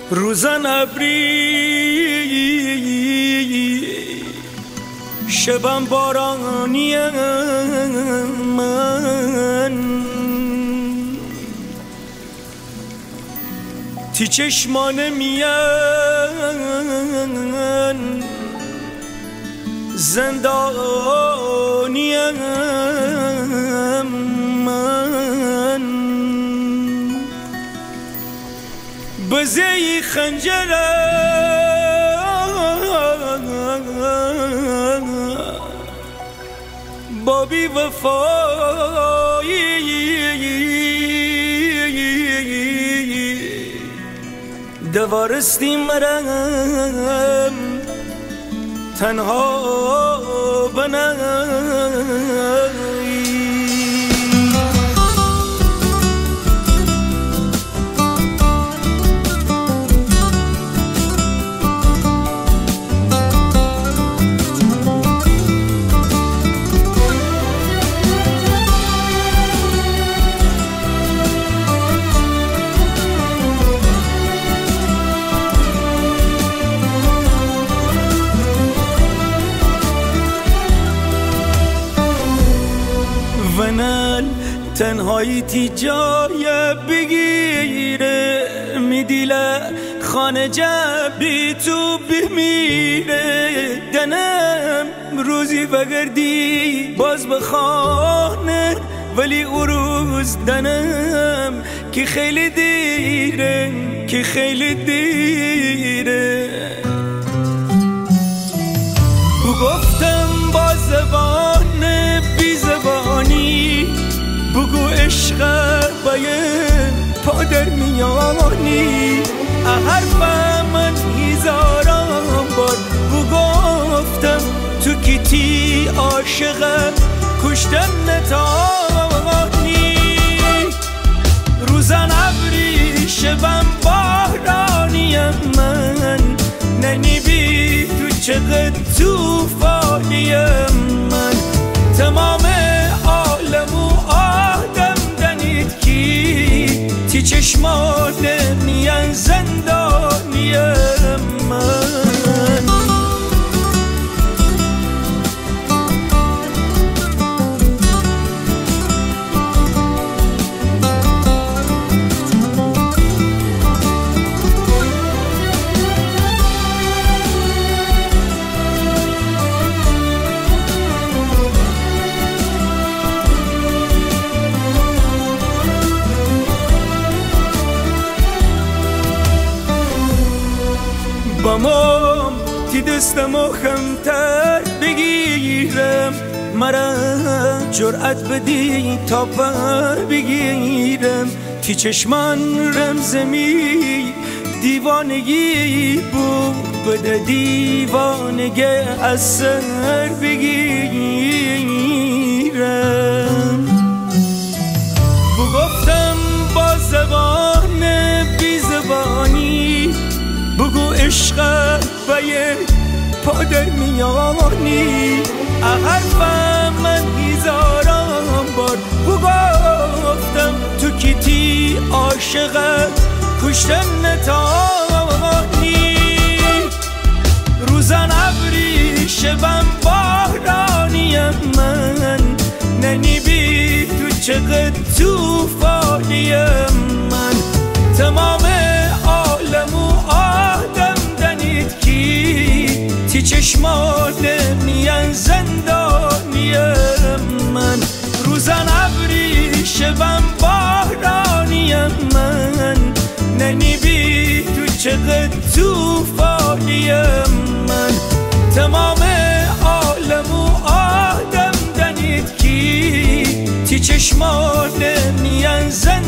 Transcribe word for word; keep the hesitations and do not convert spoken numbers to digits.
روزن ابری شبم بارانی من تی چشمان میان زندانی من بزی خنجره با بی وفایی دوارستی مرم تنها بنایی تنهایی تی جای بگیره میدیله خانه جبی تو بمیره دنم روزی بگردی باز به خانه ولی او روز دنم که خیلی دیره که خیلی دیره گفتم با زبان بی زبانی بگو عشق باید پا در میانی حرفم من هزاران بار بگفتم تو کیتی عاشق کشتن نتانی روزن ابری شبم بارانیم من ننی بی تو چقدر توفانیم من تمام عالم و آدم دنید کی تی چشمان میان زندانیم من بامم تی دستمو خمتر بگیرم مرا جرأت بدی تا بر بگیرم تی چشمان رمزمی دیوانگی بود بده دیوانگی از سر بگیرم بگفتم با زبان بی زبانی بگو عشق باید پا در میانی حرفم من هزاران بار بگفتم تو کیتی عاشق کشتن نتانی روزن ابری شبم بارانیم من ننی بی تو چقدر توفانیم من تمام عالم و آدم دنید کی تی چشمان میان زندانیم من روزن ابری شبم بارانیم من ننی بی تو چقدر توفانیم من تمام عالم و آدم دنید کی تی چشمان میان زندانیم